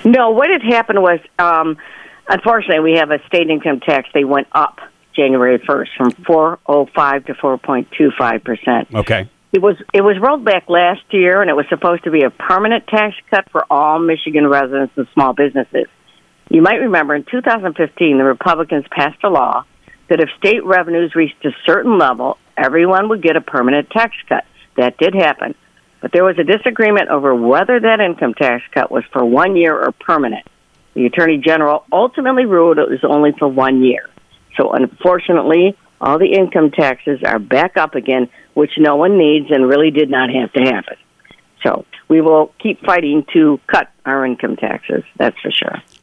No, what had happened was, unfortunately, we have a state income tax. They went up January 1st from 4.05 to 4.25%. Okay. It was rolled back last year, and it was supposed to be a permanent tax cut for all Michigan residents and small businesses. You might remember in 2015, the Republicans passed a law that if state revenues reached a certain level, everyone would get a permanent tax cut. That did happen. But there was a disagreement over whether that income tax cut was for 1 year or permanent. The Attorney General ultimately ruled it was only for 1 year. So unfortunately, all the income taxes are back up again, which no one needs and really did not have to happen. So we will keep fighting to cut our income taxes, that's for sure.